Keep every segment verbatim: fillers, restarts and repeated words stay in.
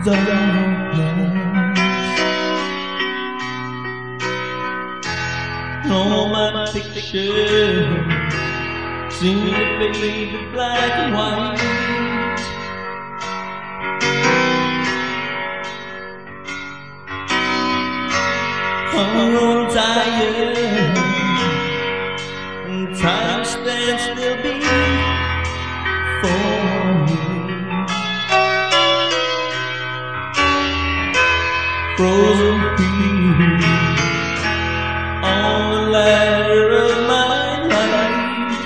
darkness. All my pictures seem to fade to black and white. I'm growing tired, and time stands still before me. Frozen feet on the ladder of my life.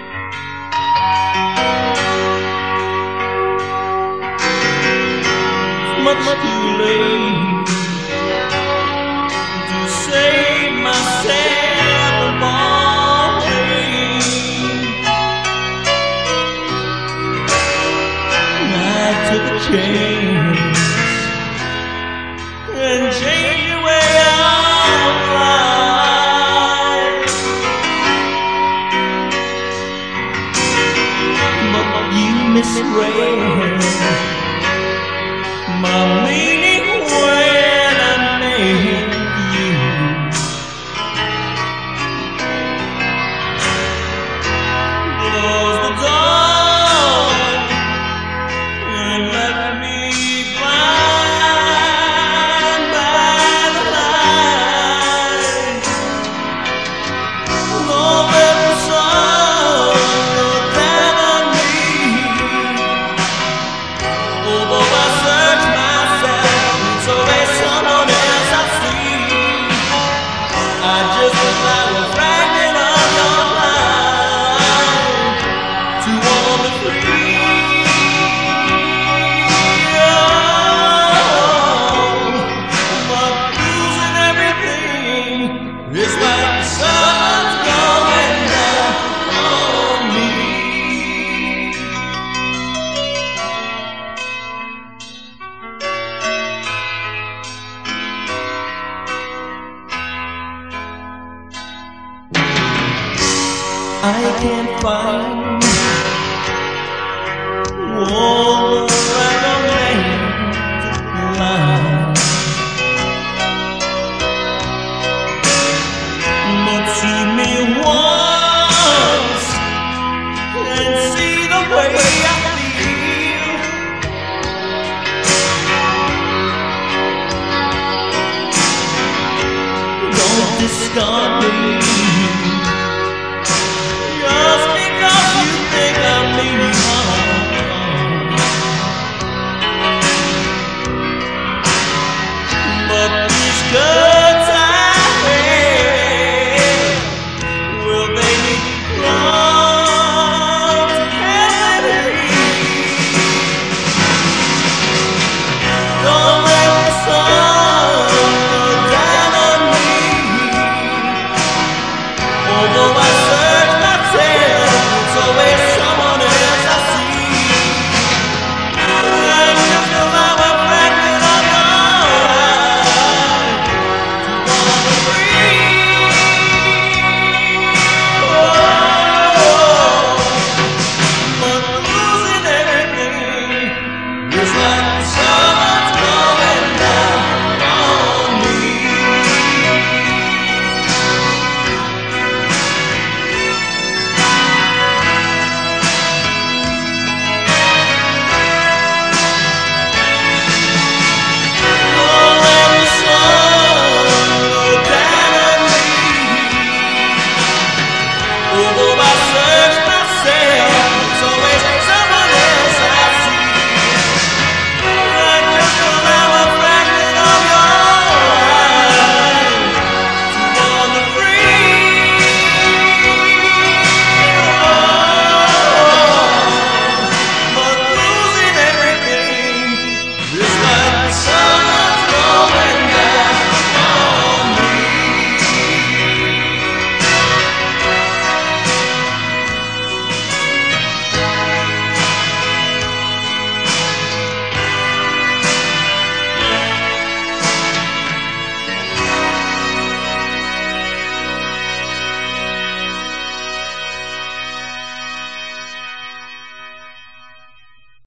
It's much too late to save myself from falling. I took a chance and change your way of life, but you misread my meaning when I made you. Close the door and let me blind. It's like the sun's going down on me. I can't find one random name to lie.